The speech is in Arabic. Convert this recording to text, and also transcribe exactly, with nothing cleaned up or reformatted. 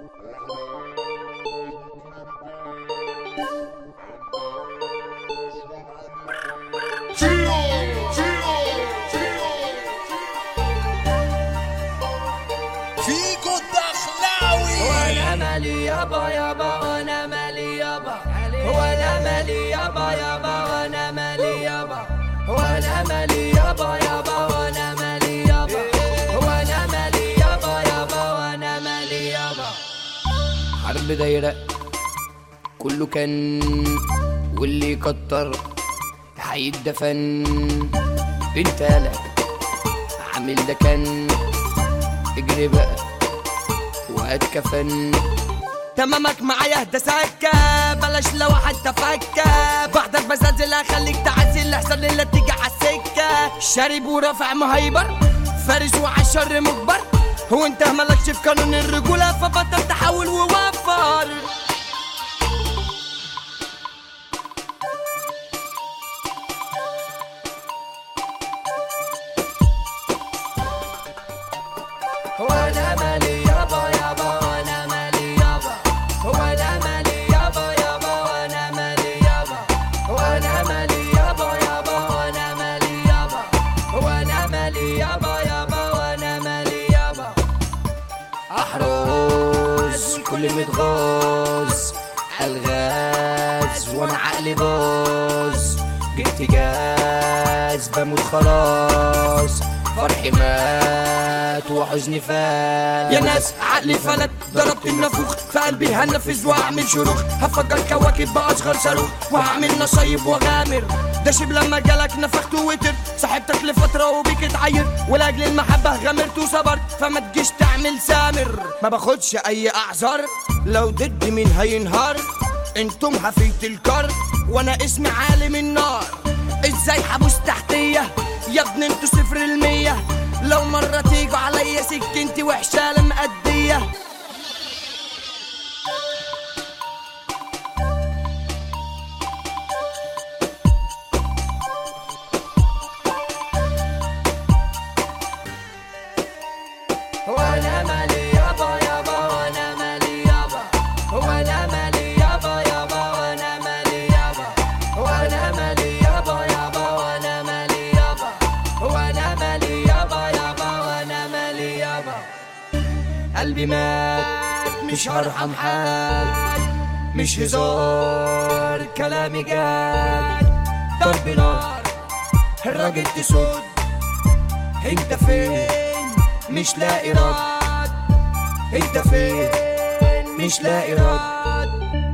فيكو الدخلاوي. وانا مالي يابا يابا وانا مالي يابا وانا مالي يابا يابا وانا مالي يابا وانا مالي يابا يابا وانا مالي يابا وانا مالي يابا يابا وانا مالي يابا. حرب دايرة كله كان واللي كتر هيتدفن. انت لا عامل ده كان اجري بقى وهتكفن. تمامك معايا ده سكة بلاش لو حتى فكة بعدك بزلزل اخليك تعزل احسن اللي تيجي عالسكة. شارب ورافع مهيبر فارس وعالشر مجبر. هو انت مالكش في قانون الرجولة فبطل تحاول ووفر. وانا مالي يابا يابا وانا مالي يابا وانا مالي يابا يابا وانا مالي يابا وانا مالي يابا يابا وانا مالي يابا وانا مالي يابا يابا وانا مالي يابا. احرز كل متغاظ الغاز وانا عقلي باظ. جبت جاز بموت خلاص فرحي مات وحزني فات. يا ناس عقلي فلت ضربت النافوخ في قلبي هنفذ واعمل شروخ. هفجر كواكب باصغر صاروخ وهعمل نصايب واغامر. ده شيب لما جالك نفخت ووتر صاحبتك لفتره وبيك اتعير ولاجل المحبه غامرت وصبرت فما تجيش تعمل سامر. ما باخدش اي اعذار لو ضد مين هينهار. انتم هفيت الكار وانا اسمي عالم النار. ازاي حبوس تحتيه يا ابني انتوا صفر المية. لو مرة تيجوا عليا سكنتي وحشة لمقدية. وانا مالي يابا يابا وانا مالي يابا وانا مالي يابا يابا وانا مالي يابا وانا مالي يابا يابا وانا مالي يابا وانا مالي يابا يابا وانا مالي يابا. قلبي مات مش هرحم حد مش هزار كلامي جاد. ضرب نار الراجل تسود. انت فين مش لاقي رد. انت فين مش لاقي رد.